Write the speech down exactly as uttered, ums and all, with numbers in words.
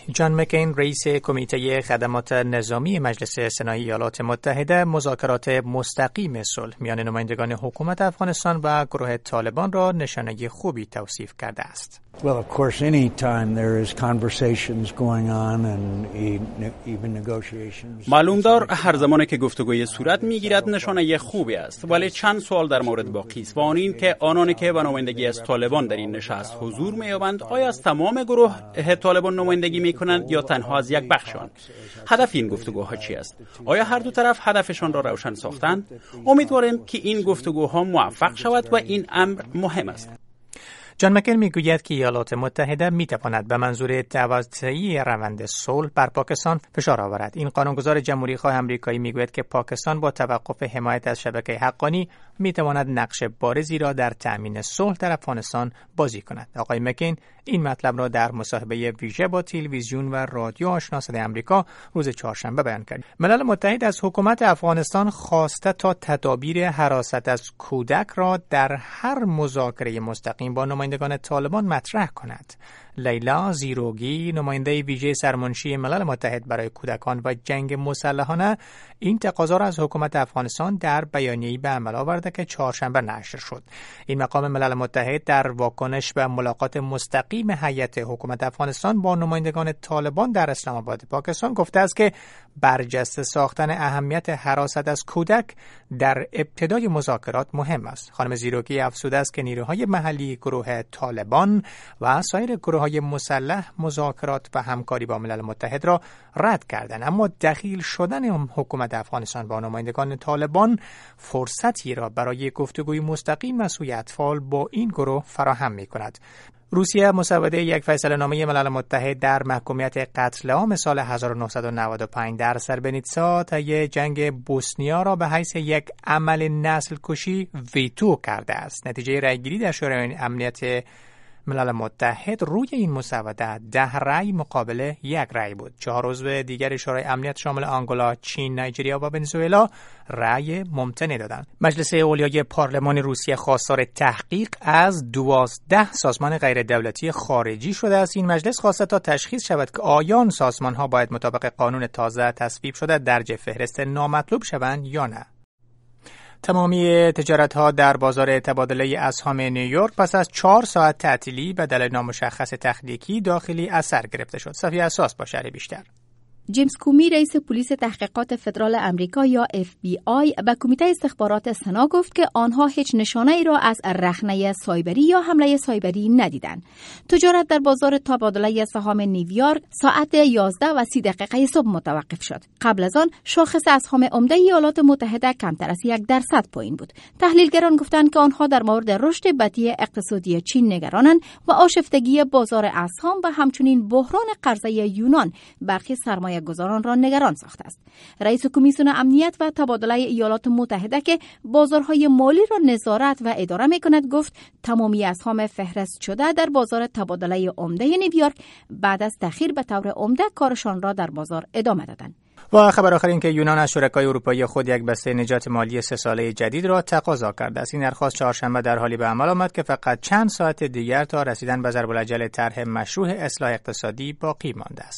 جان مکین رئیس کمیته خدمات نظامی مجلس سنای ایالات متحده مذاکرات مستقیم صلح میان نمایندگان حکومت افغانستان و گروه طالبان را نشانه خوبی توصیف کرده است. Well, of course, any time there is conversations going on and even negotiations. معلوم دار هر زمانی که گفتگوی صورت میگیرد نشانه خوبی است، ولی چند سوال در مورد باقی است و آن این که آنانی که به نمایندگی از طالبان در این نشست حضور می‌یابند آیا از تمام گروه طالبان نمایندگی می‌کنند یا تنها از یک بخششان؟ هدف این گفتگوها چی است؟ آیا هر دو طرف هدفشان را روشن ساختند؟ امیدواریم که این گفتگوها موفق شود و این امر مهم است. جان مکین میگوید که ایالات متحده میتواند به منظور توسعه روند صلح بر پاکستان فشار آورد. این قانونگذار جمهوری خواه آمریکایی میگوید که پاکستان با توقف حمایت از شبکه حقانی میتواند نقش بارزی را در تأمین صلح در افغانستان بازی کند. آقای مکین این مطلب را در مصاحبه ویژه با تلویزیون و رادیو آشنا صدای آمریکا روز چهارشنبه بیان کرد. ملل متحد از حکومت افغانستان خواسته تا تدابیر حراست از کودک را در هر مذاکره مستقیم با نمایندگان طالبان مطرح کند. لیلا زیروگی نماینده ویژه سرمنشی ملل متحد برای کودکان و جنگ مسلحانه این تقاضا را از حکومت افغانستان در بیانیه‌ای به عمل آورده که چهارشنبه نشر شد. این مقام ملل متحد در واکنش به ملاقات مستقیم هیئت حکومت افغانستان با نمایندگان طالبان در اسلام آباد پاکستان گفته است که برجسته ساختن اهمیت حراست از کودک در ابتدای مذاکرات مهم است. خانم زیروگی افزوده است که نیروهای محلی گروه طالبان و سایر گروه‌های مسلح مذاکرات و همکاری با ملل متحد را رد کردند، اما دخیل شدن حکومت افغانستان با نمایندگان طالبان فرصتی را برای گفتگوی مستقیم و سوی اطفال با این گروه فراهم می‌کند. روسیه مسوده یک فیصله‌نامه ملل متحد در محکومیت قتل عام سال هزار و نهصد و نود و پنج در سربنیتسا طی جنگ بوسنیا را به حیث یک عمل نسل کشی ویتو کرده است. نتیجه رأیگیری در شورای امنیت ملل متحد روی این مسوده ده رأی مقابل یک رأی بود. چهار عضو دیگر شورای امنیت شامل آنگولا، چین، نایجریا و ونزوئلا رأی ممتنع دادند. مجلس اولیای پارلمان روسیه خواستار تحقیق از دوازده سازمان غیر دولتی خارجی شده است. این مجلس خواسته تا تشخیص شود که آیا آن سازمان‌ها باید مطابق قانون تازه تصویب شده درج فهرست نامطلوب شوند یا نه. تمامی تجارت‌ها در بازار تبادله اسهم نیویورک پس از چهار ساعت تعطیلی به دلیل نامشخص تخنیکی داخلی از سر گرفته شد. صفیه اساس با شرح بیشتر. جیمز کومی رئیس پلیس تحقیقات فدرال امریکا یا اف بی آی به کمیته استخبارات سنا گفت که آنها هیچ نشانه ای را از رخنه سایبری یا حمله سایبری ندیدند. تجارت در بازار تبادله سهام نیویورک ساعت یازده و سی دقیقه صبح متوقف شد. قبل از آن شاخص اسهم عمده ایالات متحده کمتر از یک درصد پایین بود. تحلیلگران گفتند که آنها در مورد رشد بدیع اقتصادی چین نگرانند و آشفتگی بازار اسهم و همچنین بحران قرضه یونان برخی سرمایه گذاران را نگران ساخته است. رئیس کمیسیون امنیت و تبادله ایالات متحده که بازارهای مالی را نظارت و اداره می‌کند گفت تمامی اسهم فهرست شده در بازار تبادله عمده نیویورک بعد از تأخیر به طور عمده کارشان را در بازار ادامه دادند. و خبر آخر این که یونان از شرکای اروپایی خود یک بسته نجات مالی سه ساله جدید را تقاضا کرده است. این درخواست چهارشنبه در حالی به عمل آمد که فقط چند ساعت دیگر تا رسیدن به ضرب الاجل طرح مشروع اصلاح اقتصادی باقی مانده است.